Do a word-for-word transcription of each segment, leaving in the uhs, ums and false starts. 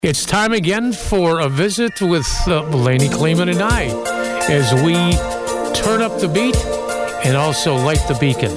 It's time again for a visit with uh, Laney Kleeman and I as we turn up the beat and also light the beacon.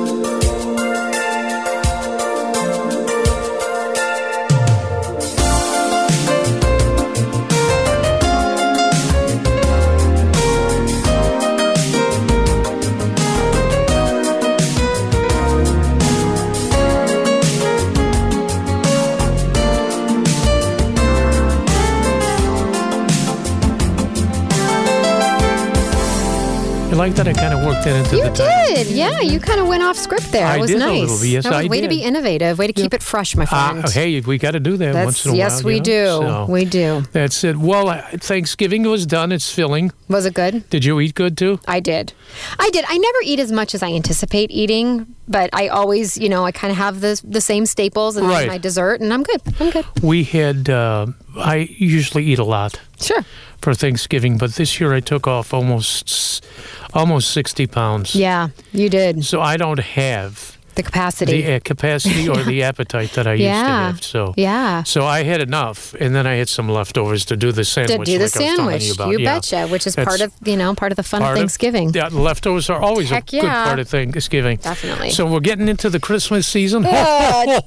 I like that I kind of worked that into you the time. You did, yeah. You kind of went off script there. I it was did nice. a little bit. Yes, that was I way did. to be innovative. Way to keep yeah. it fresh, my friend. Uh, hey, we got to do that That's, once in a yes, while. we you know? do. So, we do. That's it. Well, uh, Thanksgiving was done. It's filling. Was it good? Did you eat good, too? I did. I did. I never eat as much as I anticipate eating, but I always, you know, I kind of have the the same staples and right. then my dessert, and I'm good. I'm good. We had, uh, I usually eat a lot. Sure. For Thanksgiving, but this year I took off almost almost sixty pounds. Yeah, you did. So I don't have the capacity, the uh, capacity or the appetite that I yeah. used to have. So yeah, so I had enough, and then I had some leftovers to do the sandwich. To do the like sandwich, I was telling you about. you yeah. betcha. Which is That's part of you know part of the fun of Thanksgiving. Of, yeah, leftovers are always Heck a yeah. good part of Thanksgiving. Definitely. So we're getting into the Christmas season. Uh,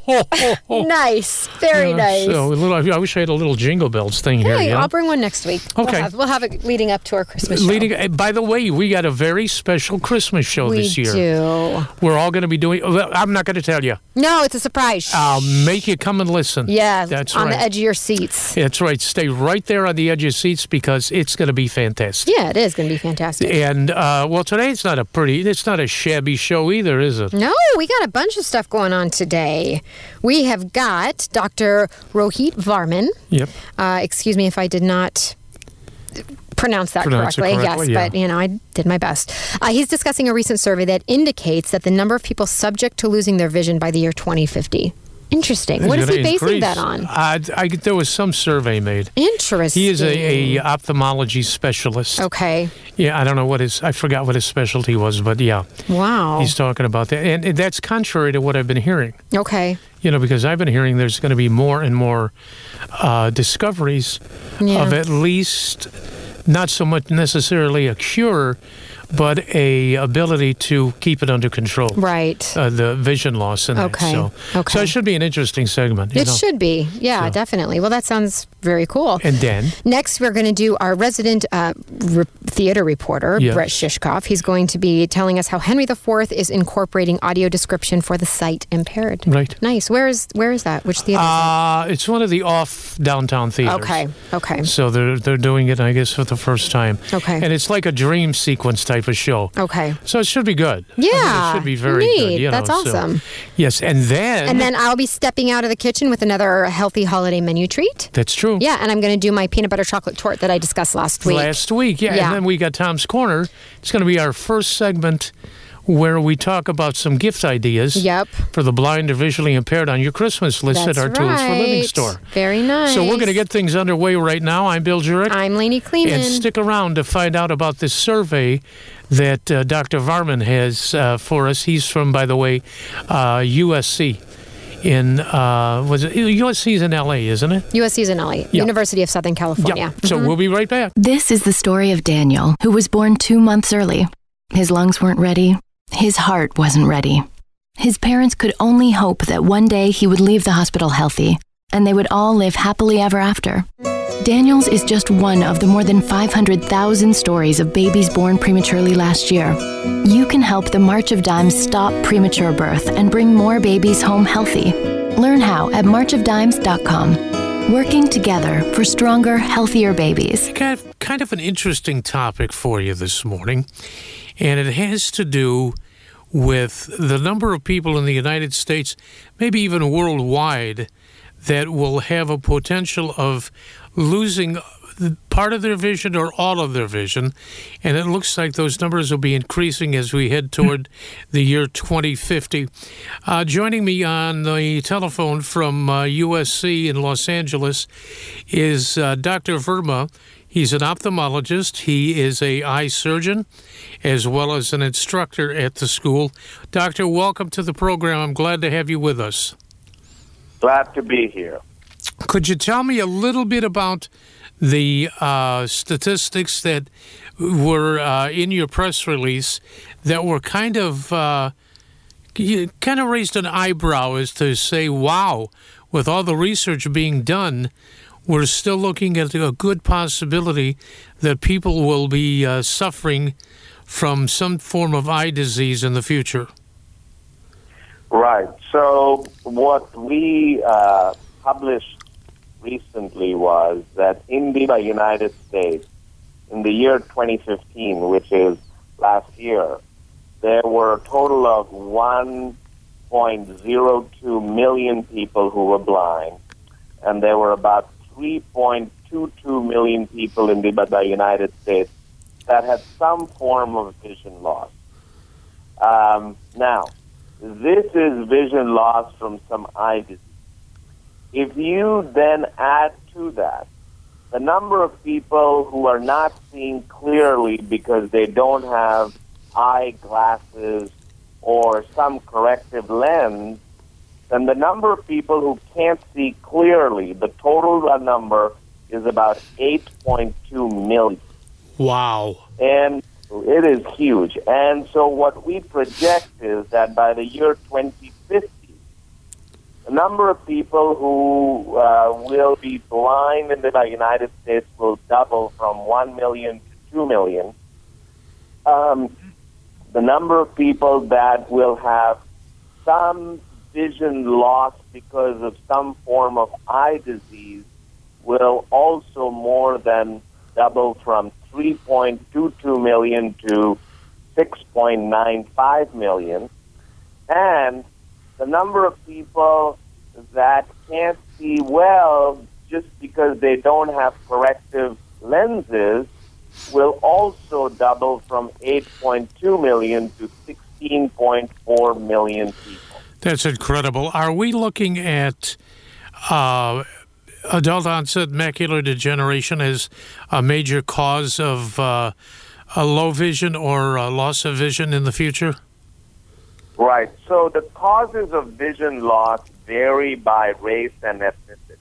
nice, very uh, nice. So a little, I wish I had a little Jingle Bells thing here. Hey, yeah? I'll bring one next week. Okay, we'll have, we'll have it leading up to our Christmas show. Leading, by the way, we got a very special Christmas show we this year. We do. We're all going to be doing. I'm not going to tell you. No, it's a surprise. I'll make you come and listen. Yeah, that's on right. the edge of your seats. That's right. Stay right there on the edge of your seats because it's going to be fantastic. Yeah, it is going to be fantastic. And uh, well, today it's not a pretty, it's not a shabby show either, is it? No, we got a bunch of stuff going on today. We have got Doctor Rohit Varman. Yep. Uh, excuse me if I did not pronounce that Pronounce correctly. correctly. Yes, yeah. but you know, I did my best. Uh, he's discussing a recent survey that indicates that the number of people subject to losing their vision by the year twenty fifty. Interesting. It's what is he increase. basing that on? Uh, I, there was some survey made. Interesting. He is a, a ophthalmology specialist. Okay. Yeah, I don't know what his, I forgot what his specialty was, but yeah. Wow. He's talking about that. And, and that's contrary to what I've been hearing. Okay. You know, because I've been hearing there's going to be more and more uh, discoveries yeah. of at least not so much necessarily a cure, but a ability to keep it under control. Right. Uh, the vision loss and okay. that. So, okay. so it should be an interesting segment. You it know? should be. Yeah, so. definitely. Well, that sounds very cool. And then? Next, we're going to do our resident uh, re- theater reporter, yes. Brett Shishkoff. He's going to be telling us how Henry the Fourth is incorporating audio description for the sight impaired. Right. Nice. Where is where is that? Which theater? Uh, it's one of the off downtown theaters. Okay. Okay. So they're they're doing it, I guess, for the first time. Okay. And it's like a dream sequence type of show. Okay. So it should be good. Yeah. I mean, it should be very neat. good. You That's know, awesome. So, yes, and then and then I'll be stepping out of the kitchen with another healthy holiday menu treat. That's true. Yeah, and I'm going to do my peanut butter chocolate torte that I discussed last week. Last week, yeah. yeah. And then we got Tom's Corner. It's going to be our first segment where we talk about some gift ideas yep. for the blind or visually impaired on your Christmas list That's at our right. Tools for Living store. Very nice. So we're going to get things underway right now. I'm Bill Jurek. I'm Laney Kleeman. And stick around to find out about this survey that uh, Doctor Varman has uh, for us. He's from, by the way, uh, U S C. In uh, was it U S C's in L A, isn't it? U S C's in L A, yep. University of Southern California. Yep. So mm-hmm. we'll be right back. This is the story of Daniel, who was born two months early. His lungs weren't ready. His heart wasn't ready. His parents could only hope that one day he would leave the hospital healthy, and they would all live happily ever after. Daniel's is just one of the more than five hundred thousand stories of babies born prematurely last year. You can help the March of Dimes stop premature birth and bring more babies home healthy. Learn how at march of dimes dot com. Working together for stronger, healthier babies. Kind of, kind of an interesting topic for you this morning, and it has to do with the number of people in the United States, maybe even worldwide, that will have a potential of losing part of their vision or all of their vision. And it looks like those numbers will be increasing as we head toward the year twenty fifty. Uh, joining me on the telephone from uh, U S C in Los Angeles is uh, Doctor Verma. He's an ophthalmologist. He is a eye surgeon as well as an instructor at the school. Doctor, welcome to the program. I'm glad to have you with us. Glad to be here. Could you tell me a little bit about the uh, statistics that were uh, in your press release that were kind of uh, you kind of raised an eyebrow as to say, wow, with all the research being done, we're still looking at a good possibility that people will be uh, suffering from some form of eye disease in the future. Right. So what we uh, published recently was that in the United States, in the year twenty fifteen, which is last year, there were a total of one point zero two million people who were blind, and there were about three point two two million people in the, the United States that had some form of vision loss. Um, now, this is vision loss from some eye disease. If you then add to that the number of people who are not seeing clearly because they don't have eyeglasses or some corrective lens, then the number of people who can't see clearly, the total number is about eight point two million. Wow. And it is huge. And so what we project is that by the year twenty fifty, the number of people who uh, will be blind in the United States will double from one million to two million. Um, the number of people that will have some vision loss because of some form of eye disease will also more than double from three point two two million to six point nine five million. And the number of people that can't see well just because they don't have corrective lenses will also double from eight point two million to sixteen point four million people. That's incredible. Are we looking at uh, adult onset macular degeneration as a major cause of uh, a low vision or a loss of vision in the future? Right. So the causes of vision loss vary by race and ethnicity.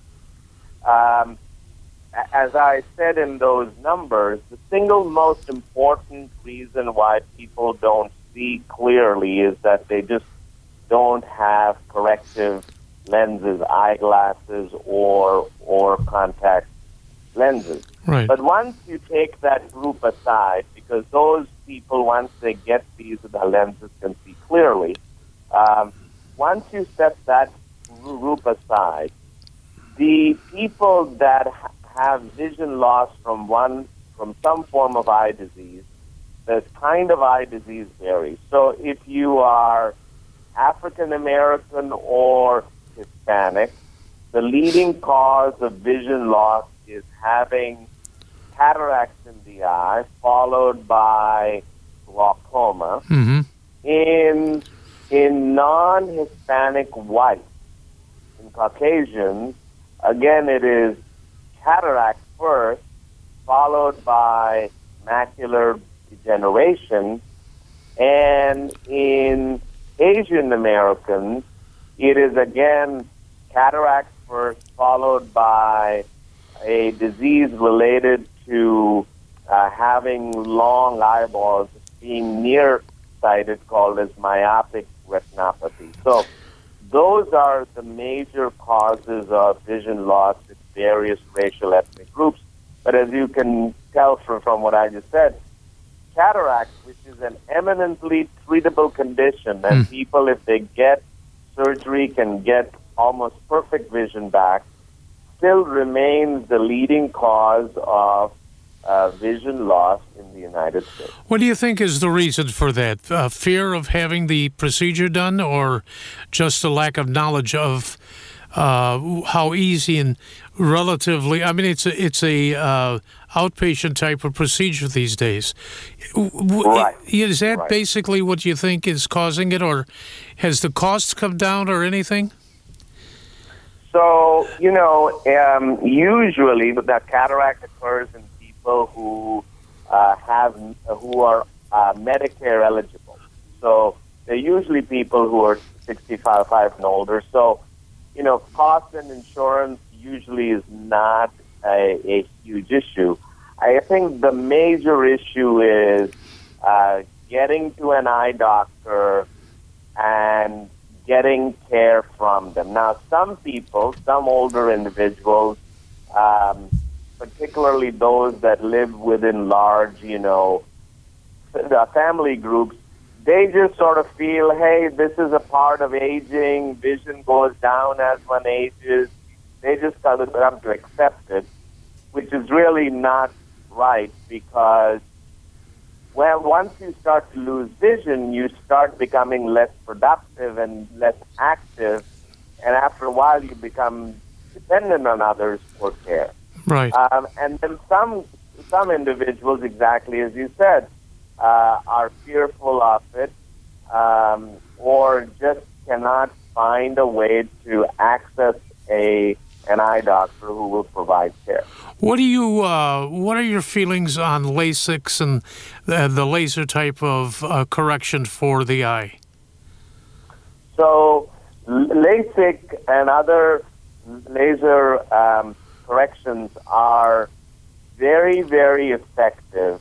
Um, as I said in those numbers, the single most important reason why people don't see clearly is that they just don't have corrective lenses, eyeglasses, or or contact lenses. Right. But once you take that group aside, because those people, once they get these the lenses, can see clearly. Um, once you set that group aside, the people that ha- have vision loss from one from some form of eye disease, the kind of eye disease varies. So if you are African American or Hispanic, the leading cause of vision loss is having cataracts in the eye, followed by glaucoma. Mm-hmm. In in non-Hispanic whites, in Caucasians, again it is cataract first, followed by macular degeneration, and in Asian Americans, it is again cataract first, followed by a disease related to uh, having long eyeballs, being nearsighted, called as myopic retinopathy. So those are the major causes of vision loss in various racial ethnic groups. But as you can tell from, from what I just said, cataract, which is an eminently treatable condition, and mm. people, if they get surgery, can get almost perfect vision back, still remains the leading cause of uh, vision loss in the United States. What do you think is the reason for that? Uh, fear of having the procedure done, or just a lack of knowledge of uh, how easy and relatively? I mean, it's a, it's a uh, outpatient type of procedure these days. Right. Is that right. basically what you think is causing it, or has the cost come down or anything? So, you know, um, usually the cataract occurs in people who uh, have who are uh, Medicare eligible. So they're usually people who are sixty-five and older. So, you know, cost and insurance usually is not a, a huge issue. I think the major issue is uh, getting to an eye doctor and getting care from them. Now, some people, some older individuals, um, particularly those that live within large, you know, family groups, they just sort of feel, hey, this is a part of aging, vision goes down as one ages. They just kind of come to accept it, which is really not right, because well, once you start to lose vision, you start becoming less productive and less active, and after a while you become dependent on others for care. Right. Um, and then some some individuals, exactly as you said, uh, are fearful of it, um, or just cannot find a way to access a an eye doctor who will provide care. What do you? Uh, what are your feelings on LASIK and the, the laser type of uh, correction for the eye? So, LASIK and other laser um, corrections are very, very effective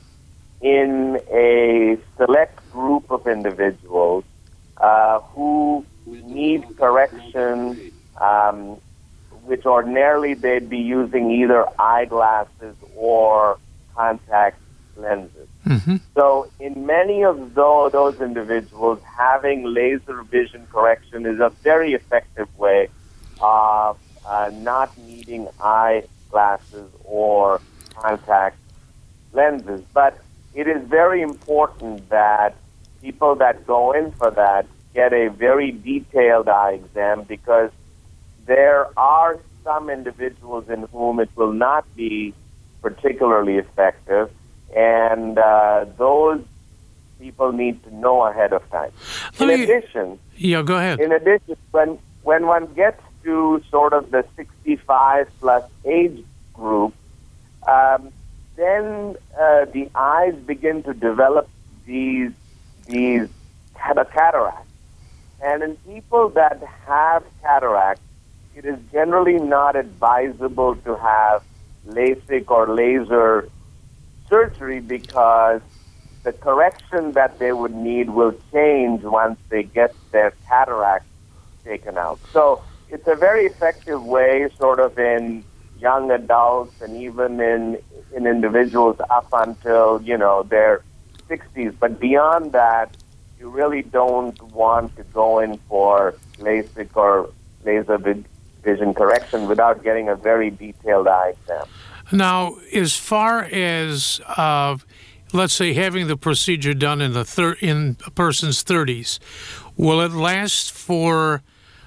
in a select group of individuals uh, who need correction. Um, which ordinarily they'd be using either eyeglasses or contact lenses. Mm-hmm. So in many of those, those individuals, having laser vision correction is a very effective way of uh, not needing eyeglasses or contact lenses. But it is very important that people that go in for that get a very detailed eye exam, because there are some individuals in whom it will not be particularly effective, and uh, those people need to know ahead of time. In me, addition, yeah, go ahead. In addition, when when one gets to sort of the sixty-five plus age group, um, then uh, the eyes begin to develop these these cataracts, and in people that have cataracts, it is generally not advisable to have LASIK or laser surgery, because the correction that they would need will change once they get their cataract taken out. So it's a very effective way, sort of in young adults and even in in individuals up until, you know, their sixties. But beyond that, you really don't want to go in for LASIK or laser vision correction without getting a very detailed eye exam. Now, as far as, uh, let's say, having the procedure done in the thir- in a person's thirties, will it last for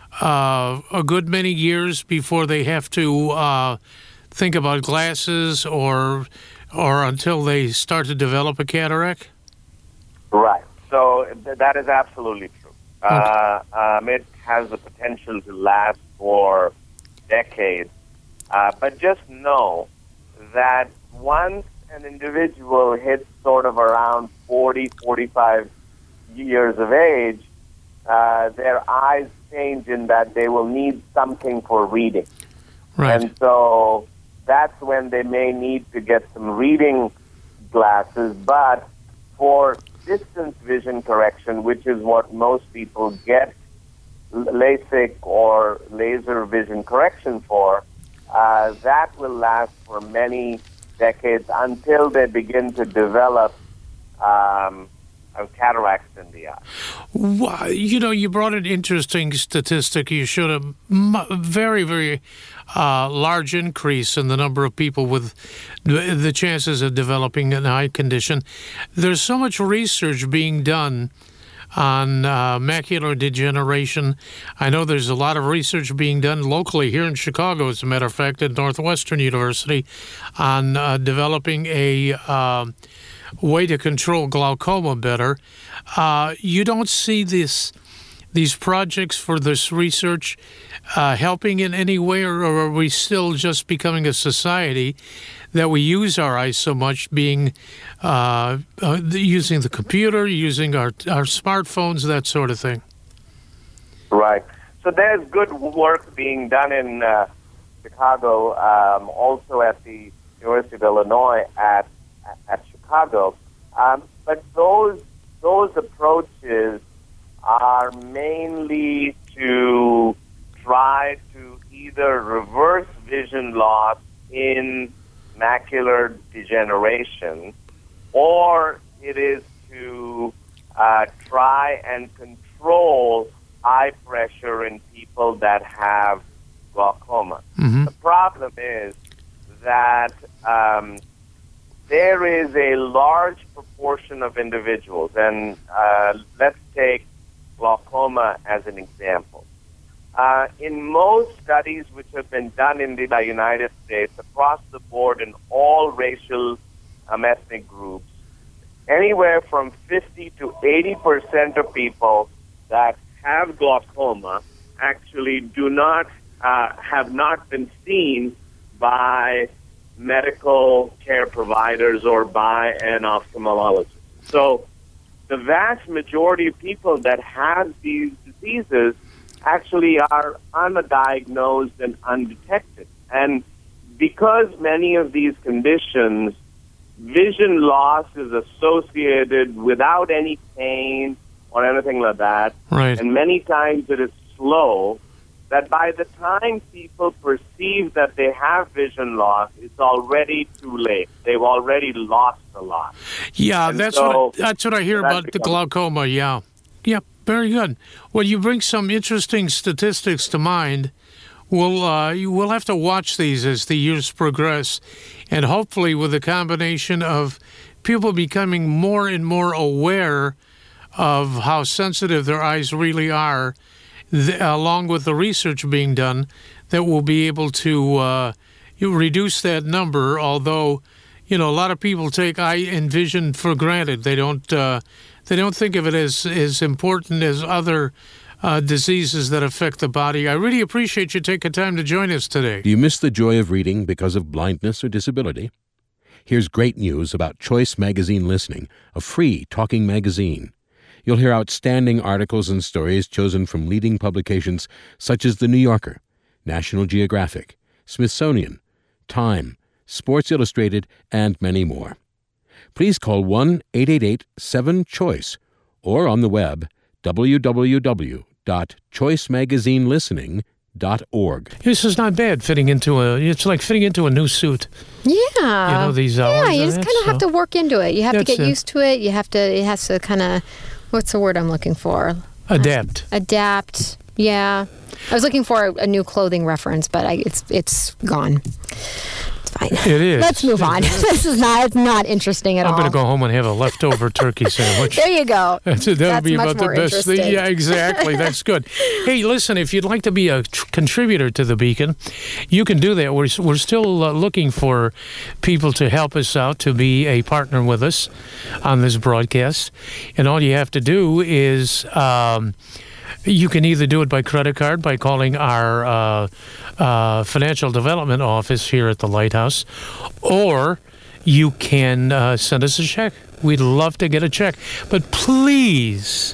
uh, a good many years before they have to uh, think about glasses, or or until they start to develop a cataract? Right. So th- that is absolutely true. Okay. Uh, um, it has the potential to last for decades. Uh, but just know that once an individual hits sort of around forty, forty-five years of age, uh, their eyes change in that they will need something for reading. Right. And so that's when they may need to get some reading glasses. But for distance vision correction, which is what most people get LASIK or laser vision correction for, uh, that will last for many decades until they begin to develop um, cataracts in the eye. Well, you know, you brought an interesting statistic. You showed a m- very, very uh, large increase in the number of people with the, the chances of developing an eye condition. There's so much research being done on uh, macular degeneration. I know there's a lot of research being done locally here in Chicago, as a matter of fact, at Northwestern University, on uh, developing a uh, way to control glaucoma better. Uh, you don't see this these projects for this research uh, helping in any way, or, or are we still just becoming a society that we use our eyes so much, being uh, uh, using the computer, using our our smartphones, that sort of thing? Right. So there's good work being done in uh, Chicago, um, also at the University of Illinois at at Chicago. Um, but those those approaches are mainly to try to either reverse vision loss in macular degeneration, or it is to uh, try and control eye pressure in people that have glaucoma. Mm-hmm. The problem is that um, there is a large proportion of individuals, and uh, let's take glaucoma as an example. Uh, in most studies which have been done in the United States, across the board in all racial um, ethnic groups, anywhere from fifty to eighty percent of people that have glaucoma actually do not uh, have not been seen by medical care providers or by an ophthalmologist. So the vast majority of people that have these diseases actually are undiagnosed and undetected. And because many of these conditions, vision loss is associated without any pain or anything like that, Right. and many times it is slow, that by the time people perceive that they have vision loss, it's already too late. They've already lost a lot. Yeah, And that's so what I, that's what I hear that about the becomes- glaucoma. Yeah, yeah, very good. Well, you bring some interesting statistics to mind. We'll uh, you will have to watch these as the years progress, and hopefully, with a combination of people becoming more and more aware of how sensitive their eyes really are, th- along with the research being done, that we'll be able to uh, you reduce that number. Although, you know, a lot of people take eye and vision for granted. They don't uh, they don't think of it as as important as other uh, diseases that affect the body. I really appreciate you taking time to join us today. Do you miss the joy of reading because of blindness or disability? Here's great news about Choice Magazine Listening, a free talking magazine. You'll hear outstanding articles and stories chosen from leading publications such as The New Yorker, National Geographic, Smithsonian, Time, Sports Illustrated, and many more. Please call one eight eight eight seven choice or on the web w w w dot choice magazine listening dot org. This is not bad fitting into a. It's like fitting into a new suit. Yeah. You know, these hours Yeah, you and just that, kind of have so- to work into it. You have to That's get it. used to it. You have to, it has to kind of, what's the word I'm looking for? Adapt. Adapt. Yeah. I was looking for a, a new clothing reference, but I, it's it's gone. It's fine. It is. Let's move on. This is not, it's not interesting at I'm all. going to go home and have a leftover turkey sandwich. There you go. That's, that'll That's be much about the more best thing. interesting. Yeah, exactly. That's good. Hey, listen, if you'd like to be a tr- contributor to the Beacon, you can do that. We're, we're still uh, looking for people to help us out, to be a partner with us on this broadcast. And all you have to do is um, you can either do it by credit card by calling our uh, uh, financial development office here at the Lighthouse, or you can uh, send us a check. We'd love to get a check. But please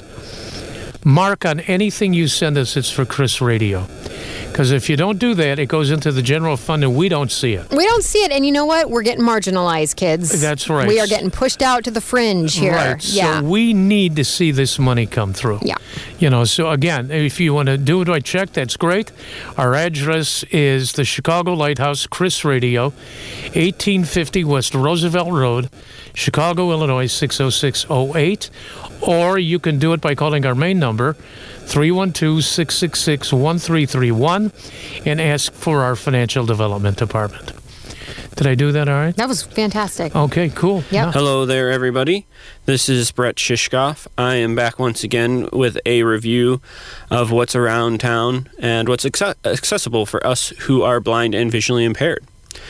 mark on anything you send us, it's for Chris Radio. Because if you don't do that, it goes into the general fund and we don't see it. We don't see it, and you know what? We're getting marginalized, kids. That's right. We are getting pushed out to the fringe here. Right. Yeah. So we need to see this money come through. Yeah. You know, so again, if you want to do it by check, that's great. Our address is the Chicago Lighthouse, Chris Radio, eighteen fifty West Roosevelt Road, Chicago, Illinois, six oh six oh eight. Or you can do it by calling our main number, three one two, six six six, one three three one, and ask for our financial development department. Did I do that all right? That was fantastic. Okay, cool. Yep. Hello there, everybody. This is Brett Shishkoff. I am back once again with a review of what's around town and what's acce- accessible for us who are blind and visually impaired.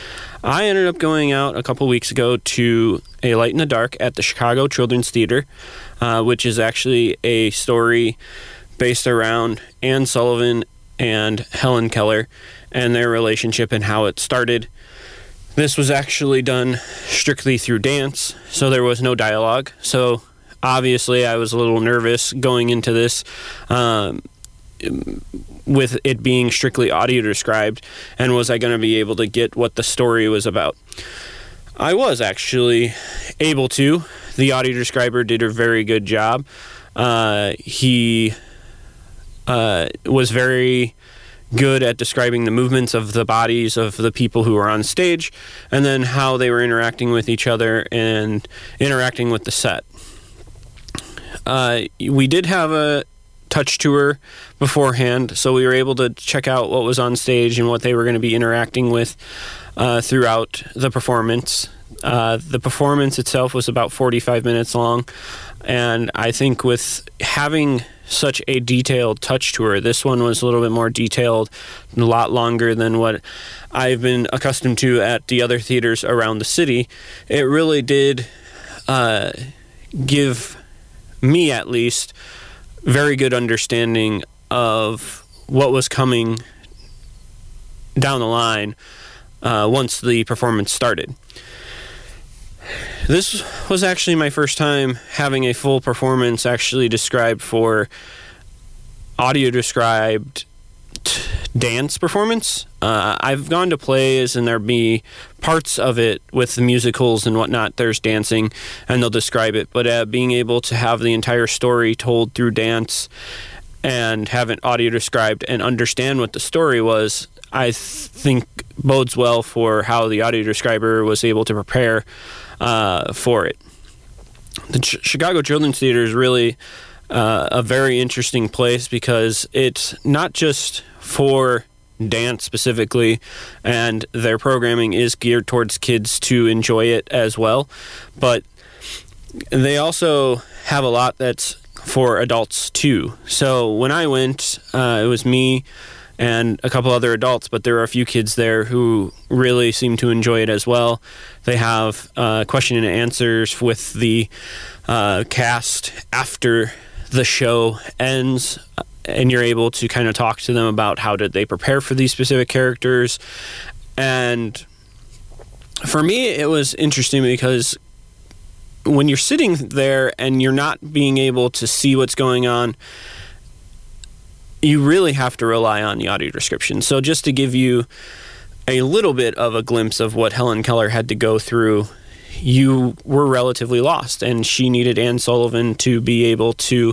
I ended up going out a couple weeks ago to A Light in the Dark at the Chicago Children's Theater, uh, which is actually a story based around Anne Sullivan and Helen Keller and their relationship and how it started. This was actually done strictly through dance, so there was no dialogue. So obviously I was a little nervous going into this. Um, with it being strictly audio described, and was I going to be able to get what the story was about. I was actually able to. The audio describer did a very good job. Uh, he uh, was very good at describing the movements of the bodies of the people who were on stage, and then how they were interacting with each other and interacting with the set. Uh, we did have a touch tour beforehand, so we were able to check out what was on stage and what they were going to be interacting with uh, throughout the performance. Uh, the performance itself was about forty-five minutes long, and I think with having such a detailed touch tour, this one was a little bit more detailed, a lot longer than what I've been accustomed to at the other theaters around the city. It really did uh, give me, at least, very good understanding of what was coming down the line uh, once the performance started. This was actually my first time having a full performance actually described for audio described t- dance performance. Uh, I've gone to plays and there'd be parts of it with the musicals and whatnot. There's dancing and they'll describe it, but uh, being able to have the entire story told through dance and have it audio described and understand what the story was, I th- think bodes well for how the audio describer was able to prepare uh, for it. The Ch- Chicago Children's Theater is really uh, a very interesting place because it's not just for dance specifically, and their programming is geared towards kids to enjoy it as well, but they also have a lot that's for adults too. So when I went, uh, it was me and a couple other adults, but there are a few kids there who really seem to enjoy it as well. They have uh, question and answers with the uh, cast after the show ends, and you're able to kind of talk to them about how did they prepare for these specific characters. And for me, it was interesting because when you're sitting there and you're not being able to see what's going on, you really have to rely on the audio description. So just to give you a little bit of a glimpse of what Helen Keller had to go through, you were relatively lost, and she needed Anne Sullivan to be able to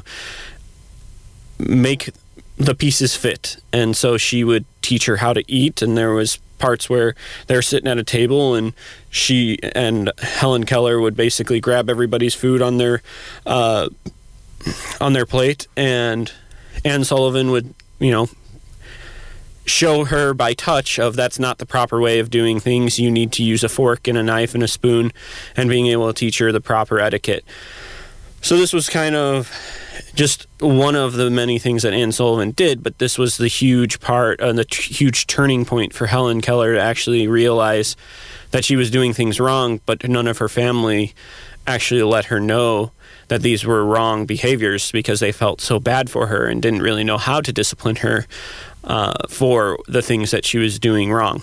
make the pieces fit. And so she would teach her how to eat, and there was parts where they're sitting at a table and she and Helen Keller would basically grab everybody's food on their uh, on their plate, and Anne Sullivan would, you know, show her by touch of that's not the proper way of doing things. You need to use a fork and a knife and a spoon, and being able to teach her the proper etiquette. So this was kind of just one of the many things that Anne Sullivan did, but this was the huge part and uh, the t- huge turning point for Helen Keller to actually realize that she was doing things wrong, but none of her family actually let her know that these were wrong behaviors because they felt so bad for her and didn't really know how to discipline her uh, for the things that she was doing wrong.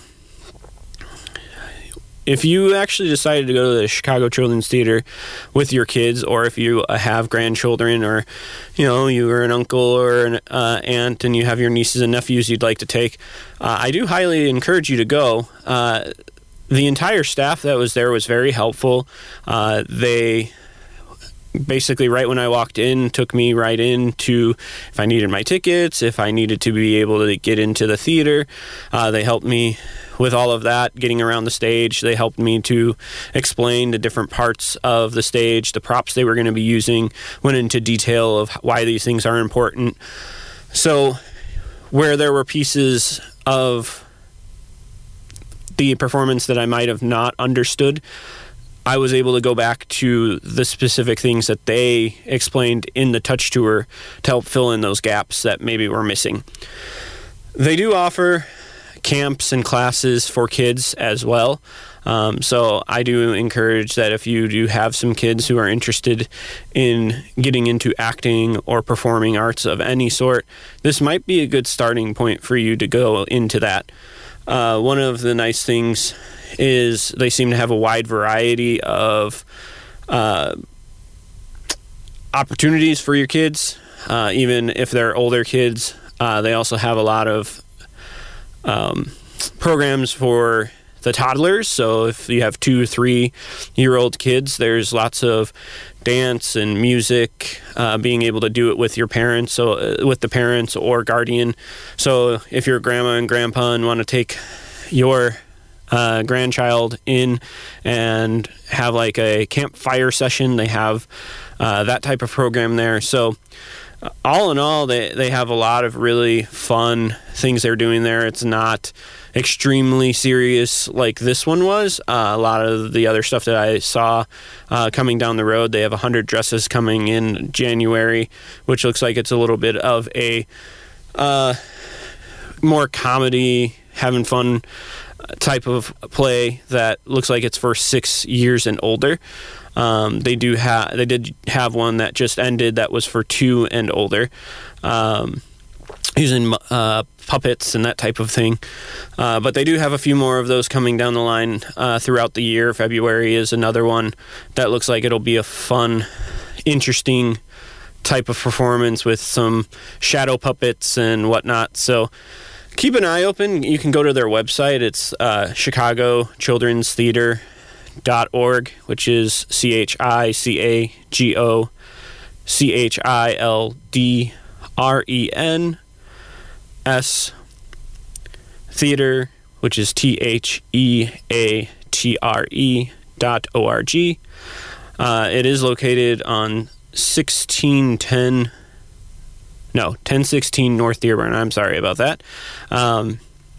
If you actually decided to go to the Chicago Children's Theater with your kids, or if you have grandchildren, or, you know, you are an uncle or an uh, aunt and you have your nieces and nephews you'd like to take, uh, I do highly encourage you to go. Uh, the entire staff that was there was very helpful. Uh, they basically, right when I walked in, took me right in to if I needed my tickets, if I needed to be able to get into the theater. Uh, they helped me with all of that, getting around the stage. They helped me to explain the different parts of the stage, the props they were going to be using, went into detail of why these things are important. So where there were pieces of the performance that I might have not understood, I was able to go back to the specific things that they explained in the touch tour to help fill in those gaps that maybe were missing. They do offer camps and classes for kids as well. Um, so I do encourage that if you do have some kids who are interested in getting into acting or performing arts of any sort, this might be a good starting point for you to go into that. Uh, one of the nice things is they seem to have a wide variety of uh, opportunities for your kids, uh, even if they're older kids. Uh, they also have a lot of um, programs for the toddlers. So if you have two, three-year-old kids, there's lots of dance and music, uh, being able to do it with your parents, so uh, with the parents or guardian. So if you're grandma and grandpa and want to take your uh, grandchild in and have like a campfire session, they have uh, that type of program there. So uh, all in all, they, they have a lot of really fun things they're doing there. It's not extremely serious like this one was. Uh, a lot of the other stuff that I saw uh, coming down the road, they have one hundred dresses coming in January, which looks like it's a little bit of a uh, more comedy, having fun type of play that looks like it's for six years and older. Um, they do have they did have one that just ended that was for two and older. Um, using uh, puppets and that type of thing. Uh, but they do have a few more of those coming down the line uh, throughout the year. February is another one that looks like it'll be a fun, interesting type of performance with some shadow puppets and whatnot. So keep an eye open. You can go to their website. It's uh, Chicago Children's Theater dot org, which is C H I C A G O C H I L D R E N S Theater, which is T H E A T R E dot O R G. Uh, it is located on sixteen ten, no, ten sixteen North Dearborn. I'm sorry about that. Um,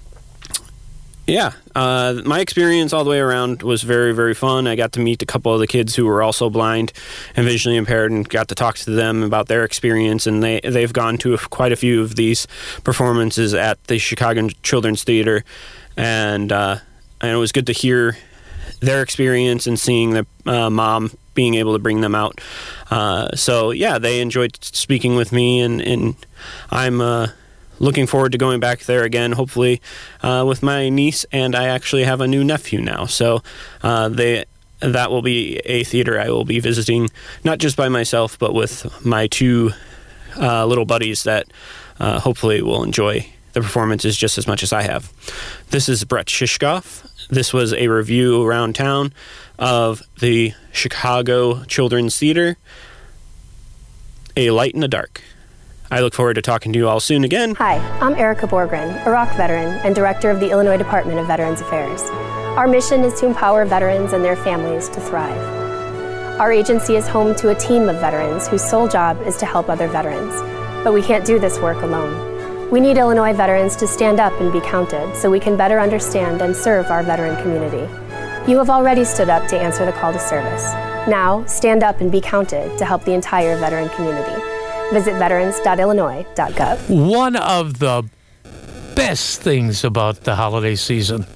yeah, uh, my experience all the way around was very, very fun. I got to meet a couple of the kids who were also blind and visually impaired and got to talk to them about their experience, and they, they've gone to quite a few of these performances at the Chicago Children's Theater, and, uh, and it was good to hear their experience and seeing the uh, mom being able to bring them out. Uh, so, yeah, they enjoyed speaking with me, and, and I'm... Uh, looking forward to going back there again, hopefully uh, with my niece, and I actually have a new nephew now. So uh, they that will be a theater I will be visiting, not just by myself, but with my two uh, little buddies that uh, hopefully will enjoy the performances just as much as I have. This is Brett Shishkoff. This was a review around town of the Chicago Children's Theater, A Light in the Dark. I look forward to talking to you all soon again. Hi, I'm Erica Borgren, Iraq veteran and director of the Illinois Department of Veterans Affairs. Our mission is to empower veterans and their families to thrive. Our agency is home to a team of veterans whose sole job is to help other veterans. But we can't do this work alone. We need Illinois veterans to stand up and be counted so we can better understand and serve our veteran community. You have already stood up to answer the call to service. Now, stand up and be counted to help the entire veteran community. Visit veterans dot illinois dot gov. One of the best things about the holiday season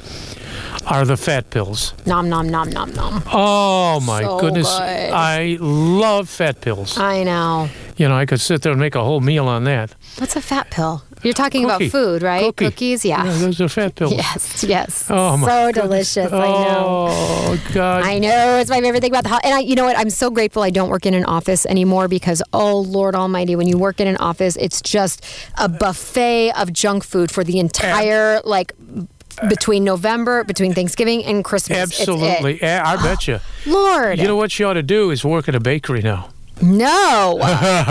are the fat pills. Nom, nom, nom, nom, nom. Oh, my So goodness. good. I love fat pills. I know. You know, I could sit there and make a whole meal on that. What's a fat pill? You're talking Cookie. about food, right? Cookie. Cookies, yeah. Yeah, those are fat pills. Yes, yes. Oh, my so goodness. delicious. I know. Oh, God. I know. It's my favorite thing about the holiday. And I, you know what? I'm so grateful I don't work in an office anymore because, oh, Lord Almighty, when you work in an office, it's just a buffet of junk food for the entire, like, between November, between Thanksgiving and Christmas. Absolutely. It's it. I I bet you. Lord. You know what you ought to do is work at a bakery now. No.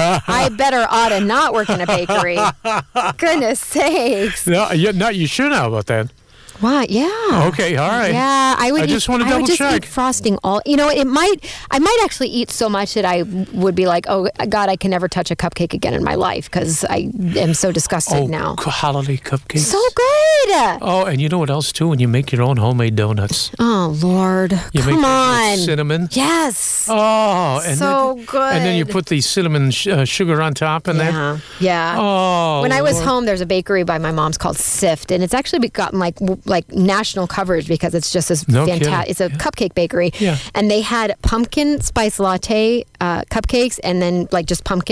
I better ought to not work in a bakery. Goodness sakes. No, you, no, you should know about that. What? Yeah. Okay, all right. Yeah, I would. I eat, just want to I would double just check. eat frosting all. You know, it might. I might actually eat so much that I would be like, oh God, I can never touch a cupcake again in my life because I am so disgusted Oh, now. c- holiday cupcakes. So good. Oh, and you know what else too? When you make your own homemade donuts. Oh Lord, You come make them on. with cinnamon. Yes. Oh, and So then, good. And then you put the cinnamon sh- uh, sugar on top and that. Yeah. Yeah. Oh. When I was Lord. home, there's a bakery by my mom's called Sift, and it's actually gotten like w- like national coverage because it's just this No fantastic. kidding. It's a cupcake bakery, Yeah. and they had pumpkin spice latte uh, cupcakes, and then like just pumpkin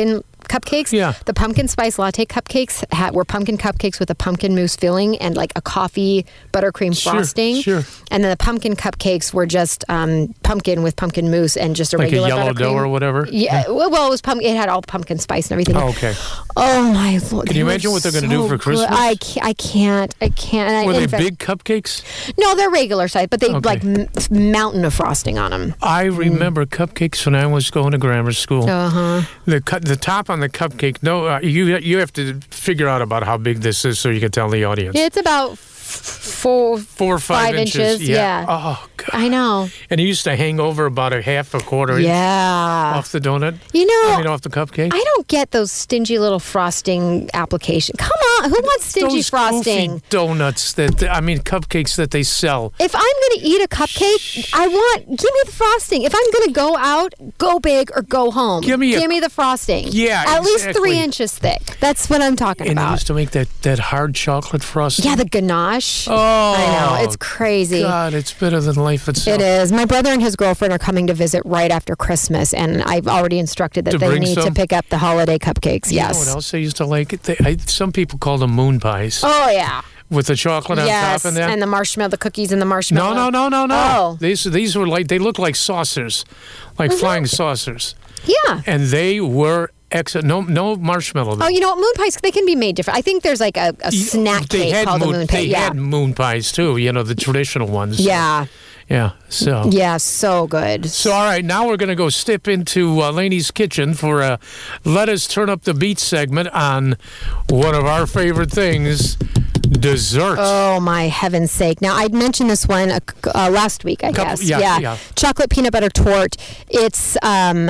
cupcakes. Yeah. The pumpkin spice latte cupcakes had, were pumpkin cupcakes with a pumpkin mousse filling and like a coffee buttercream Sure, frosting. sure. And then the pumpkin cupcakes were just um, pumpkin with pumpkin mousse and just a Like a regular yellow buttercream. dough or whatever? Yeah. Well, well, it was pumpkin. It had all pumpkin spice and everything. Oh, okay. Oh my Lord! Can you they were imagine what they're going to do so for good. Christmas? I can't. I can't. I can't. And I- Were in they fact- big cupcakes? No, they're regular size, but they Okay. like m- mountain of frosting on them. I remember cupcakes when I was going to grammar school. Uh huh. The cu- the top on the cupcake. No, uh, you you have to figure out about how big this is so you can tell the audience. It's about f- four, Four or five, five inches. Yeah. Oh God. I know. And it used to hang over about a half a quarter inch Yeah. off the donut. You know, I mean, off the cupcake. I don't get those stingy little frosting applications. Come on, who wants stingy Those frosting? goofy donuts that I mean cupcakes that they sell. If I'm going to eat a cupcake, I want give me the frosting. If I'm going to go out, go big or go home. Give me a- give me the frosting. Yeah, at least exactly. three inches thick. That's what I'm talking And they about. used to make that, that hard chocolate frosting. Yeah, the ganache. Oh, I know, it's crazy. God, it's better than life itself. It is. My brother and his girlfriend are coming to visit right after Christmas, and I've already instructed that To they bring need to some? pick up the holiday cupcakes. You Yes. know what else I used to like? They, I, some people call them moon pies Oh yeah. with the chocolate on Yes, top of that. and the marshmallow, the cookies, and the marshmallow. No, no, no, no, no. Oh. These these were like they look like saucers, like flying saucers, Yeah. and they were excellent. No, no marshmallow. Though. Oh, you know what? Moon pies, they can be made different. I think there's like a, a snack they cake had called moon, a moon pie. They Yeah. had moon pies too. You know, the traditional ones. yeah. Yeah. So. Yeah, so good. So, all right, now we're going to go step into uh, Laney's kitchen for a Let Us Turn Up the Beat segment on one of our favorite things, dessert. Oh, my heaven's sake. Now, I'd mentioned this one uh, uh, last week, I Couple- guess. yeah, yeah. Chocolate peanut butter torte. It's, um,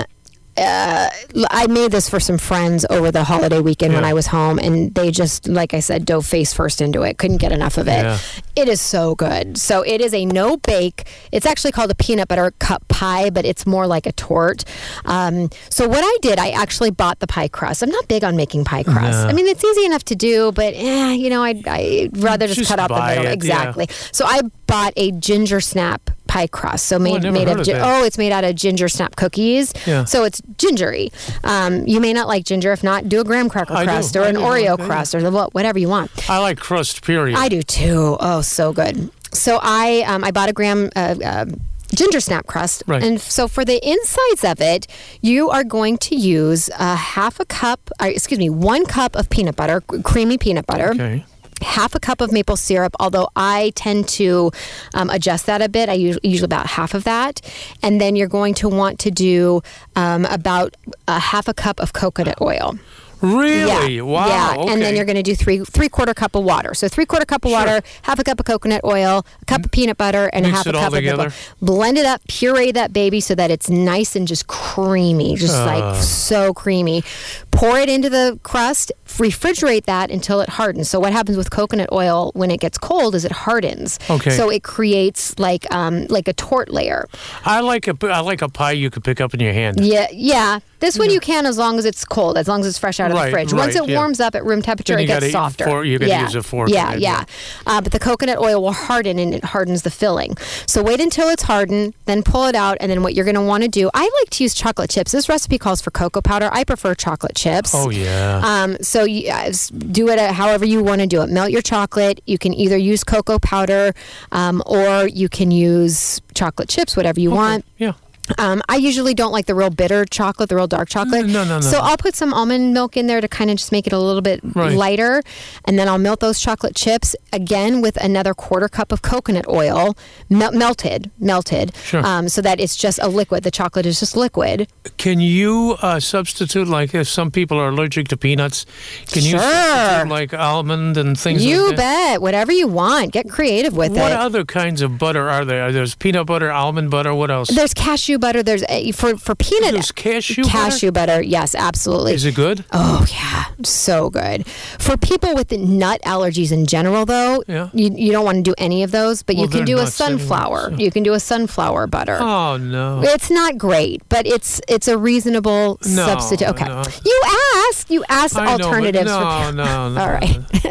uh, I made this for some friends over the holiday weekend when Yeah. I was home, and they just, like I said, dove face first into it. Couldn't get enough of it. Yeah. It is so good. So it is a no bake. It's actually called a peanut butter cup pie, but it's more like a torte. Um, so what I did, I actually bought the pie crust. I'm not big on making pie crust. No. I mean, it's easy enough to do, but eh, you know, I'd, I'd rather just, Just cut out the buy middle. it, yeah. Exactly. So I bought a ginger snap pie crust. So made never made heard of of gi- that. oh, it's made out of ginger snap cookies. Yeah. So it's gingery. Um, you may not like ginger. If not, do a graham cracker I do. crust or I an do. Oreo I do. crust or the, wha- whatever you want. I like crust, period. I do too. Oh, so good. So I um, I bought a graham uh, uh, ginger snap crust, Right. and so for the insides of it, you are going to use a half a cup, or excuse me, one cup of peanut butter, c- creamy peanut butter. Okay. Half a cup of maple syrup, although I tend to um, adjust that a bit. I use usually about half of that. And then you're going to want to do um, about a half a cup of coconut oil. Really? Yeah. Wow. Yeah. Okay. And then you're going to do three three quarter cup of water. So three quarter cup of Sure. water, half a cup of coconut oil, a cup of peanut butter, and a Mix half it a all cup together? of maple. Blend it up, puree that baby so that it's nice and just creamy, just Uh. like so creamy. Pour it into the crust. Refrigerate that until it hardens. So what happens with coconut oil when it gets cold is it hardens. Okay. So it creates like um, like a torte layer. I like a I like a pie you could pick up in your hand. Yeah, yeah. This one you can as long as it's cold, as long as it's fresh out of Right, the fridge. Once right, it yeah. warms up at room temperature, Then it you gets gotta eat softer. for- you gotta yeah. use a fork Yeah, again, yeah. Uh, but the coconut oil will harden and it hardens the filling. So wait until it's hardened, then pull it out, and then what you're going to want to do, I like to use chocolate chips. This recipe calls for cocoa powder. I prefer chocolate chips. Oh yeah. Um, so you, uh, s- do it uh, however you want to do it. Melt your chocolate. You can either use cocoa powder um, or you can use chocolate chips, whatever you want. yeah. Um, I usually don't like the real bitter chocolate, the real dark chocolate. No, no, no. So I'll put some almond milk in there to kind of just make it a little bit Right. lighter. And then I'll melt those chocolate chips again with another quarter cup of coconut oil, mel- melted, melted, Sure. um, so that it's just a liquid. The chocolate is just liquid. Can you uh, substitute, like if some people are allergic to peanuts, can you Sure. substitute like almond and things You like that? bet. Whatever you want. Get creative with What it. other kinds of butter are there? There's peanut butter, almond butter, what else? There's cashew butter. There's uh, for for peanut There's cashew cashew butter. Yes, absolutely. Is it good? Oh yeah, so good. For people with the nut allergies in general, though, Yeah. you, you don't want to do any of those. But Well, you can they're do a nuts anyway, sunflower. so- You can do a sunflower butter. Oh, no. It's not great, but it's it's a reasonable No, substitute. Okay, no. you asked. You asked I know, but alternatives. no, for no, no. All right.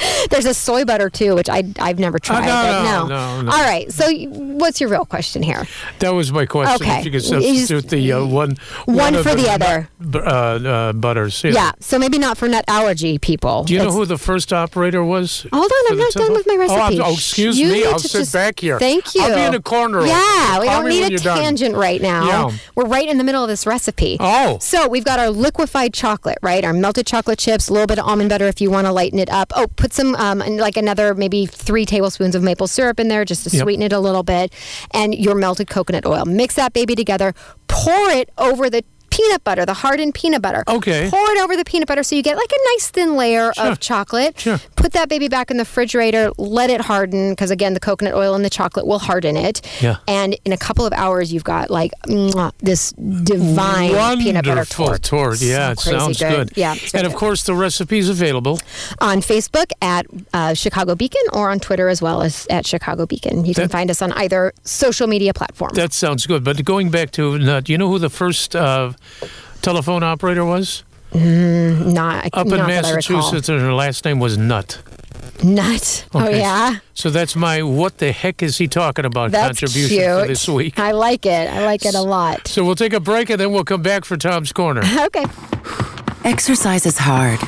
There's a soy butter too, which I I've never tried. Uh, no, but no, no. no, no. All right. So, what's your real question here? That was my question. Okay. If you could substitute the uh, one, one of for the other. nut, uh, uh, butters. Yeah. Yeah. So maybe not for nut allergy people. Do you know It's- who the first operator was? Hold on, for I'm the not done temple? with my Oh, recipe. I'm- oh, excuse You me. need I'll to sit just- back here. Thank you. I'll be in the corner. over Yeah, there. we Call don't me need when a you're done. tangent right now. Yeah. We're right in the middle of this recipe. Oh. So we've got our liquefied chocolate, right? Our melted chocolate chips, a little bit of almond butter if you want to lighten it up. Oh, put some, um, and like another maybe three tablespoons of maple syrup in there just to Yep. sweeten it a little bit. And your melted coconut oil. Mix that baby together. Pour it over the peanut butter, the hardened peanut butter. Okay. Pour it over the peanut butter so you get like a nice thin layer Sure. of chocolate. Sure. Put that baby back in the refrigerator. Let it harden because, again, the coconut oil and the chocolate will harden it. Yeah. And in a couple of hours, you've got like mwah, this divine Wonderful peanut butter tort. tort. Yeah, So it crazy sounds good. Yeah. it's very And of good. course, the recipe's available. On Facebook at uh, Chicago Beacon or on Twitter as well as at Chicago Beacon. You can That- find us on either social media platform. That sounds good. But going back to nut, do you know who the first uh, telephone operator was? not Up not in that I recall. Massachusetts, and her last name was Nut. Nut. Oh, Okay. yeah? So that's my what the heck is he talking about That's contribution cute. for this week. I like it. I like it a lot. So we'll take a break and then we'll come back for Tom's Corner. Okay. Exercise is hard.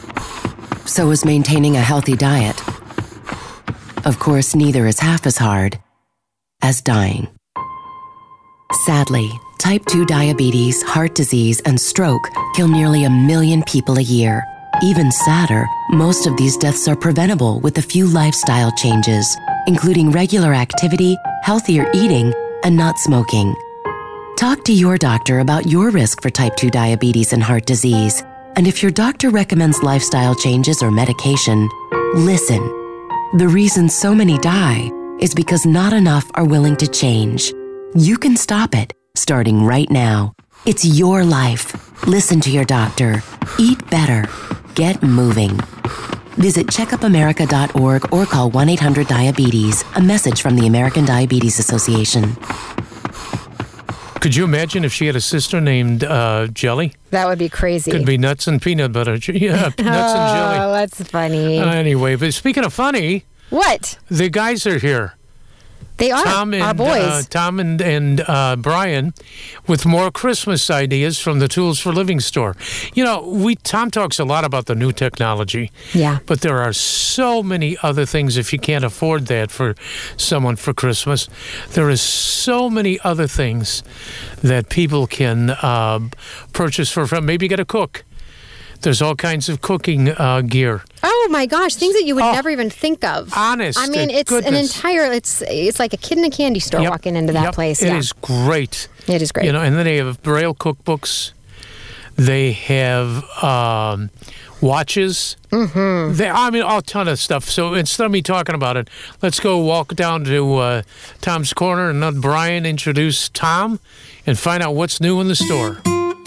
So is maintaining a healthy diet. Of course, neither is half as hard as dying. Sadly, type two diabetes, heart disease, and stroke kill nearly a million people a year. Even sadder, most of these deaths are preventable with a few lifestyle changes, including regular activity, healthier eating, and not smoking. Talk to your doctor about your risk for type two diabetes and heart disease. And if your doctor recommends lifestyle changes or medication, listen. The reason so many die is because not enough are willing to change. You can stop it, starting right now. It's your life. Listen to your doctor. Eat better. Get moving. Visit checkup america dot org or call one eight hundred diabetes. A message from the American Diabetes Association. Could you imagine if she had a sister named uh, Jelly? That would be crazy. Could be nuts and peanut butter. Yeah, nuts and jelly. Oh, that's funny. Uh, anyway, but speaking of funny, what? the guys are here. They are Tom and our boys. Uh, Tom and and uh, Brian, with more Christmas ideas from the Tools for Living store. You know, we Tom talks a lot about the new technology. Yeah. But there are so many other things if you can't afford that for someone for Christmas. There is so many other things that people can uh, purchase for. Maybe you got to cook. There's all kinds of cooking uh, gear. Oh my gosh, things that you would Oh, never even think of. honest I mean, to it's an goodness. entire. It's it's like a kid in a candy store Yep, walking into that yep, place. It yeah. is great. It is great. You know, and then they have Braille cookbooks. They have um, watches. Mm-hmm. They, I mean, a ton of stuff. So instead of me talking about it, let's go walk down to uh, Tom's Corner and let Brian introduce Tom and find out what's new in the store.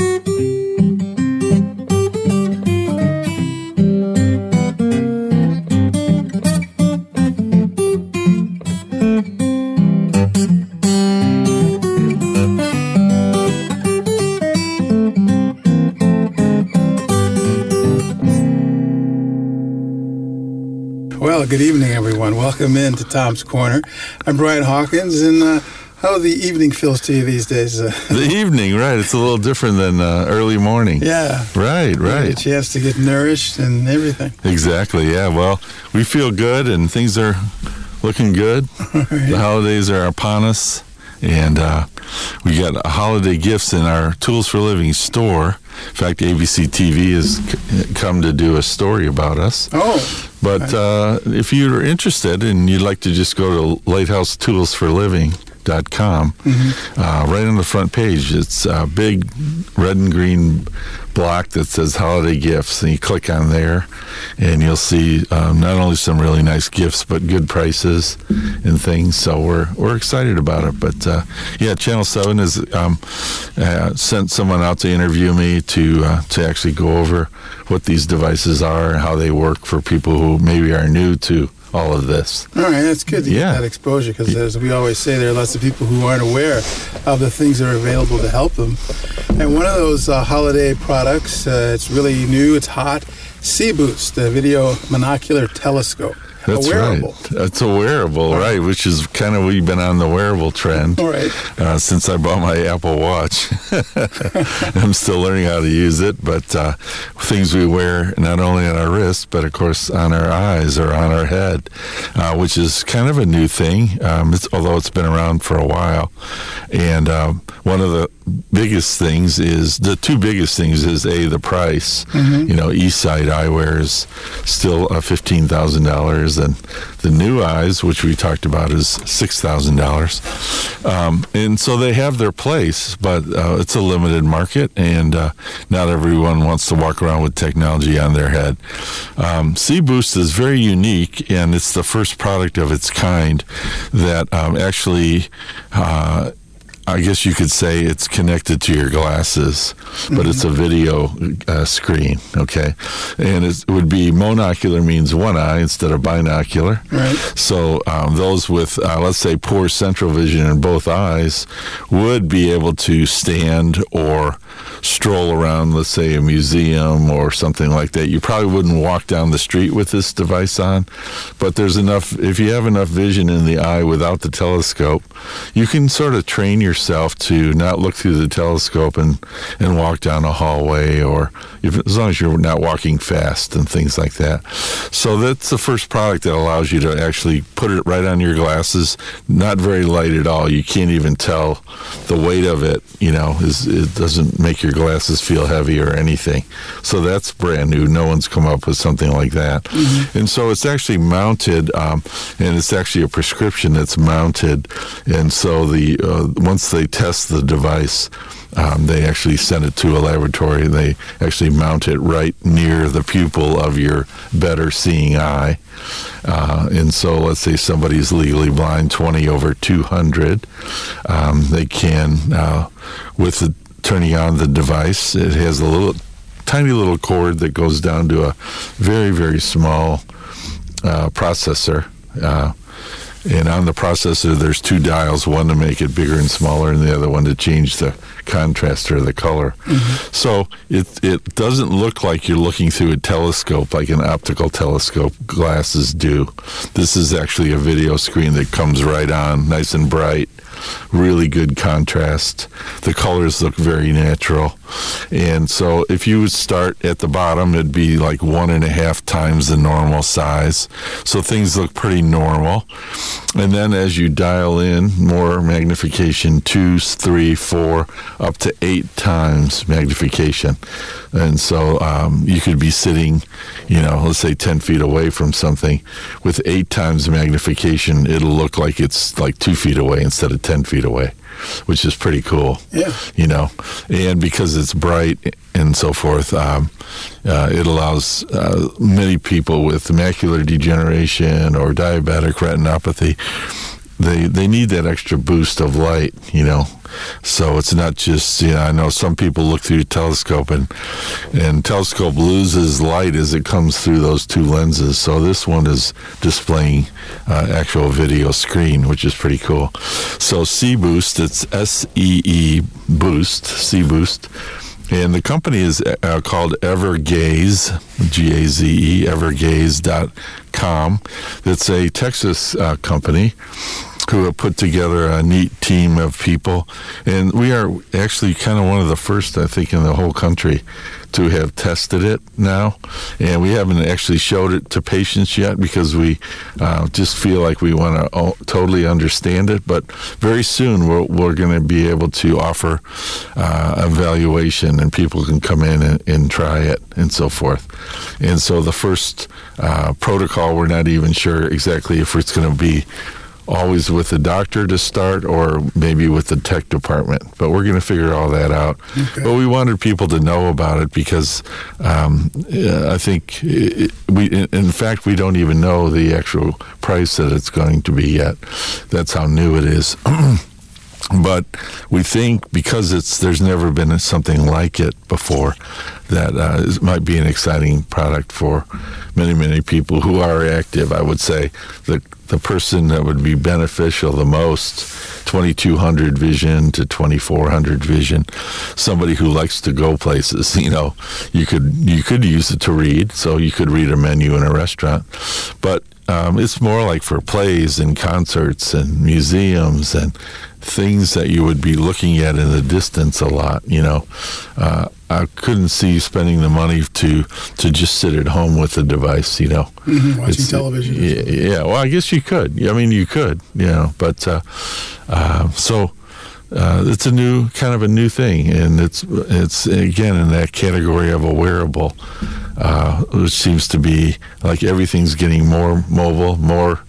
Well, good evening, everyone. Welcome in to Tom's Corner. I'm Brian Hawkins, and uh, how the evening feels to you these days? Uh, The evening, right? It's a little different than uh, early morning. yeah. Right, You get a right. chance to get nourished and everything. Exactly, yeah. Well, we feel good and things are looking good. The holidays are upon us, and uh, we got holiday gifts in our Tools for Living store. In fact, A B C T V has c- come to do a story about us. Oh, But uh, if you're interested and you'd like to just go to lighthouse tools for living dot com, uh, right on the front page, it's a big red and green block that says holiday gifts, and you click on there and you'll see um, not only some really nice gifts but good prices and things. So we're we're excited about it. But uh, yeah, Channel seven has um, uh, sent someone out to interview me to uh, to actually go over what these devices are and how they work for people who maybe are new to all of this. all right. That's good to Yeah. get that exposure because, as we always say, there are lots of people who aren't aware of the things that are available to help them. And one of those uh, holiday products, uh, it's really new, it's hot, C-Boost, the video monocular telescope. That's a wearable. right. That's a wearable, right. right, which is kind of, we've been on the wearable trend right. uh, since I bought my Apple Watch. I'm still learning how to use it, but uh, things we wear not only on our wrists, but of course on our eyes or on our head, uh, which is kind of a new thing, um, it's, although it's been around for a while. And um, one of the biggest things is, the two biggest things is, A, the price. Mm-hmm. You know, Eastside Eyewear is still uh, fifteen thousand dollars. And the new eyes, which we talked about, is six thousand dollars. Um, and so they have their place, but uh, it's a limited market, and uh, not everyone wants to walk around with technology on their head. Um, C-Boost is very unique, and it's the first product of its kind that um, actually uh, I guess you could say it's connected to your glasses, but mm-hmm. it's a video uh, screen, okay? And it would be monocular, means one eye instead of binocular. Right. So um, those with, uh, let's say, poor central vision in both eyes would be able to stand or stroll around, let's say, a museum or something like that. You probably wouldn't walk down the street with this device on, but there's enough, if you have enough vision in the eye without the telescope, you can sort of train your yourself to not look through the telescope and, and walk down a hallway, or if, as long as you're not walking fast and things like that. So that's the first product that allows you to actually put it right on your glasses. Not very light at all. You can't even tell the weight of it, you know, is, it doesn't make your glasses feel heavy or anything. So that's brand new. No one's come up with something like that. Mm-hmm. And so it's actually mounted, um, and it's actually a prescription that's mounted. And so the uh, once they test the device, um, they actually send it to a laboratory. They actually mount it right near the pupil of your better seeing eye. Uh, and so let's say somebody's legally blind, twenty over two hundred. Um, they can, uh, with the, turning on the device, it has a little tiny little cord that goes down to a very, very small uh, processor. Uh, And on the processor, there's two dials, one to make it bigger and smaller, and the other one to change the contrast or the color. Mm-hmm. So it it doesn't look like you're looking through a telescope like an optical telescope glasses do. This is actually a video screen that comes right on, nice and bright, really good contrast. The colors look very natural. And so if you would start at the bottom, it'd be like one and a half times the normal size. So things look pretty normal. And then as you dial in more magnification, two, three, four, up to eight times magnification. And so um, you could be sitting, you know, let's say ten feet away from something. With eight times magnification, it'll look like it's like two feet away instead of ten feet away, which is pretty cool. Yeah. You know, and because it's bright and so forth, um, uh, it allows uh, many people with macular degeneration or diabetic retinopathy, they they need that extra boost of light, you know. So it's not just, you know, I know some people look through a telescope and and telescope loses light as it comes through those two lenses. So this one is displaying uh, actual video screen, which is pretty cool. So C-Boost, it's S E E Boost, C-Boost. And the company is uh, called Evergaze, G A Z E, evergaze dot com. It's a Texas uh, company who have put together a neat team of people. And we are actually kind of one of the first, I think, in the whole country to have tested it now. And we haven't actually showed it to patients yet because we uh, just feel like we want to o- totally understand it. But very soon we're, we're going to be able to offer uh, evaluation, and people can come in and, and try it and so forth. And so the first uh, protocol, we're not even sure exactly if it's going to be always with the doctor to start or maybe with the tech department. But we're going to figure all that out. Okay. But we wanted people to know about it because um, I think, it, we, in fact, we don't even know the actual price that it's going to be yet. That's how new it is. But we think because it's there's never been something like it before, that uh, it might be an exciting product for many, many people who are active. I would say the the person that would be beneficial the most, twenty-two hundred vision to twenty-four hundred vision, somebody who likes to go places. You know, you could you could use it to read, so you could read a menu in a restaurant, but um, it's more like for plays and concerts and museums and things that you would be looking at in the distance a lot. You know, uh, I couldn't see you spending the money to to just sit at home with the device. You know, mm-hmm, watching it's, television. Yeah, yeah, well, I guess you could. I mean, you could. You know, but uh, uh, so. Uh, it's a new kind of a new thing, and it's it's again in that category of a wearable, uh, which seems to be like everything's getting more mobile, more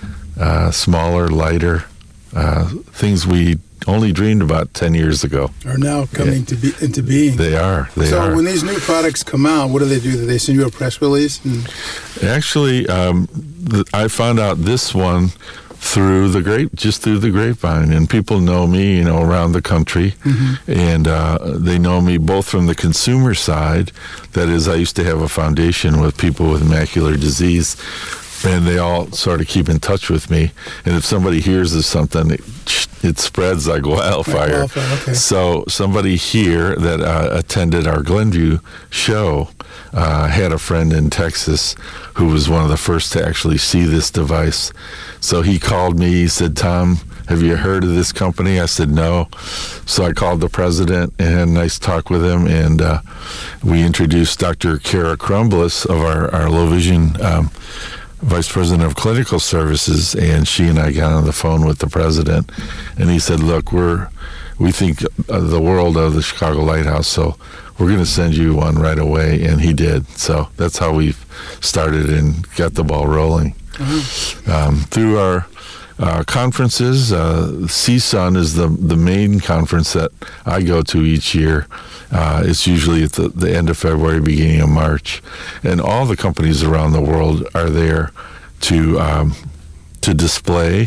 uh, smaller, lighter, uh, things we only dreamed about ten years ago are now coming yeah. to be into being. They are. They so are. when these new products come out, what do they do? Do they send you a press release? And... Actually, um, th- I found out this one through the grape, just through the grapevine, and people know me, you know, around the country, mm-hmm. and uh, they know me both from the consumer side. That is, I used to have a foundation with people with macular disease, and they all sort of keep in touch with me. And if somebody hears of something, it, it spreads like wildfire. Like wildfire, okay. So somebody here that uh, attended our Glenview show uh, had a friend in Texas who was one of the first to actually see this device. So he called me, he said, "Tom, have you heard of this company?" I said, "No." So I called the president and had a nice talk with him, and uh, we introduced Doctor Kara Crumblis of our, our low vision um, Vice President of Clinical Services, and she and I got on the phone with the president, and he said, "Look, we're we think uh, the world of the Chicago Lighthouse, so we're going to send you one right away," and he did. So that's how we've started and got the ball rolling. Mm-hmm. Um, through our uh, conferences, uh, C S U N is the the main conference that I go to each year. Uh, it's usually at the, the end of February, beginning of March, and all the companies around the world are there to um, to display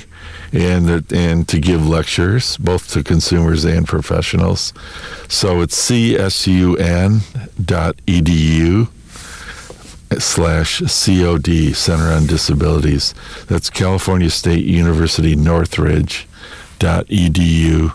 and and to give lectures, both to consumers and professionals. So it's C S U N dot E D U slash C O D, Center on Disabilities. That's California State University Northridge dot E D U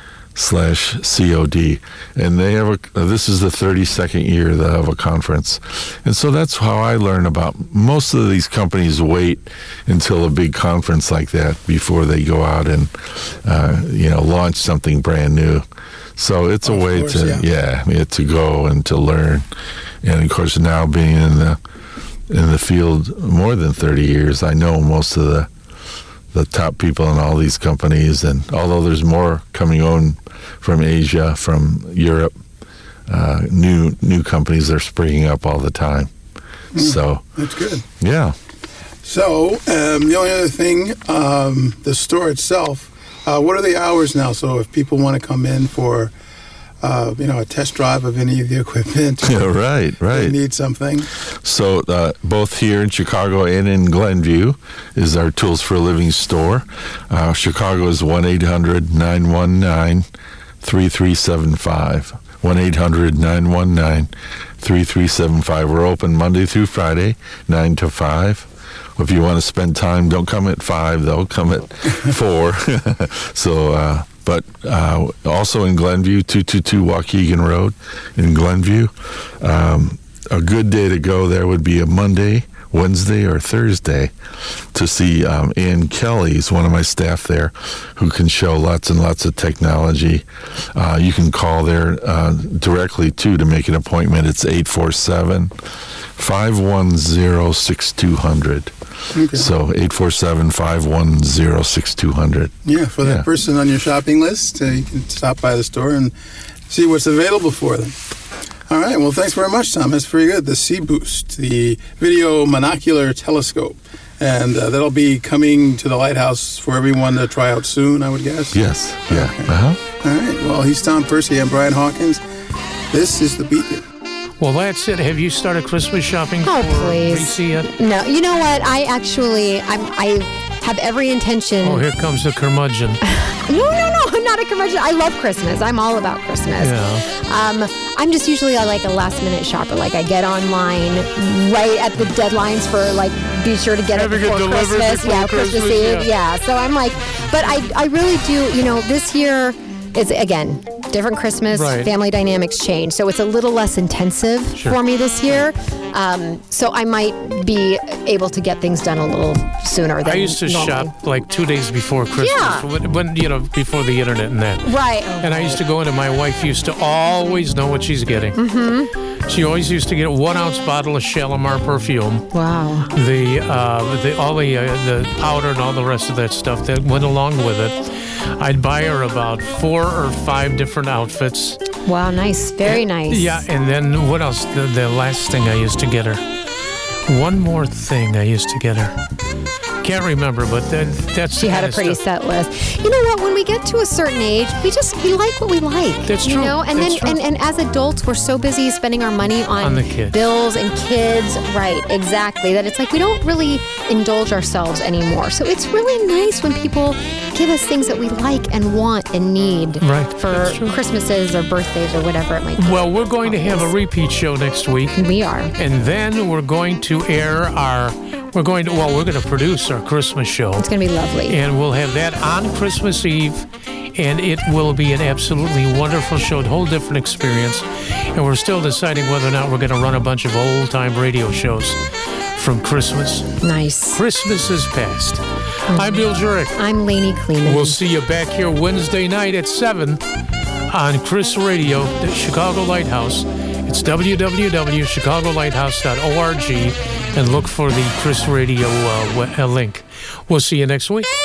slash C O D. And they have a, uh, this is the thirty-second year they have a conference. And so that's how I learn about, most of these companies wait until a big conference like that before they go out and, uh, you know, launch something brand new. So it's a way to, yeah, yeah, to go and to learn. And of course, now being in the in the field more than thirty years, I know most of the the top people in all these companies. And although there's more coming on from Asia, from Europe, uh, new new companies are springing up all the time. Mm, so that's good. Yeah. So um, the only other thing, um, the store itself. Uh, what are the hours now? So if people want to come in for, uh, you know, a test drive of any of the equipment, yeah, right, right, they need something. So uh, both here in Chicago and in Glenview is our Tools for a Living store. Uh, Chicago is one eight hundred nine one nine three three seven five. one eight hundred nine one nine three three seven five. We're open Monday through Friday, nine to five. If you want to spend time, don't come at five, though. Come at four. so, uh, but uh, also in Glenview, two two two Waukegan Road in Glenview. Um, a good day to go there would be a Monday, Wednesday, or Thursday to see um, Ann Kelly. He's one of my staff there who can show lots and lots of technology. Uh, you can call there uh, directly, too, to make an appointment. It's eight four seven, five one zero, six two zero zero. Okay. So eight four seven, five one zero, six two zero zero. Yeah, for that yeah. person on your shopping list, uh, you can stop by the store and see what's available for them. All right, well, thanks very mumuch, Tom. That's very good. The C-Boost, the Video Monocular Telescope. And uh, that'll be coming to the Lighthouse for everyone to try out soon, I would guess? Yes, yeah. Okay. Uh-huh. All right, well, he's Tom Percy. I'm Brian Hawkins. This is The Beacon. Well, that's it. Have you started Christmas shopping oh, for please. Reese yet? No. You know what? I actually, I'm, I have every intention. Oh, here comes the curmudgeon. No, no, no. I'm not a commercial. I love Christmas. I'm all about Christmas. Yeah. Um, I'm just usually I like a last minute shopper. Like I get online right at the deadlines for like be sure to get Having it before it delivered Christmas. before yeah, Christmas, Christmas, Eve. yeah. Yeah. So I'm like, but I I really do. You know, this year is again different Christmas. Right. Family dynamics change, so it's a little less intensive Sure. for me this year. Um, so I might be able to get things done a little sooner than I used to normally. shop like two days before Christmas, Yeah. when, when, you know, before the internet and that. Right. And I used to go in, and my wife used to always know what she's getting. Mm-hmm. She always used to get a one-ounce bottle of Shalimar perfume. Wow. The, uh, the all the uh, the powder and all the rest of that stuff that went along with it. I'd buy her about four or five different outfits. Wow. Nice. Very nice. Yeah, and then what else? The, the last thing I used to get her. One more thing I used to get her. Can't remember, but that, that's She the had kind a of pretty stuff. set list. You know what? When we get to a certain age, we just we like what we like. That's you true. know, and That's then true. and, and as adults, we're so busy spending our money on, On the kids. bills and kids. Right? Exactly. That it's like we don't really indulge ourselves anymore. So it's really nice when people give us things that we like and want and need Right. for That's true. Christmases or birthdays or whatever it might be. Well, we're going to have a repeat show next week. We are. And then we're going to air our, we're going to, well, we're going to produce our Christmas show. It's going to be lovely. And we'll have that on Christmas Eve. And it will be an absolutely wonderful show, a whole different experience. And we're still deciding whether or not we're going to run a bunch of old-time radio shows from Christmas. Nice. Christmas is past. I'm Bill Jurek. I'm Lainey Kleeman. We'll see you back here Wednesday night at seven on Chris Radio, the Chicago Lighthouse. It's w w w dot chicago lighthouse dot org and look for the Chris Radio uh, w- uh, link. We'll see you next week.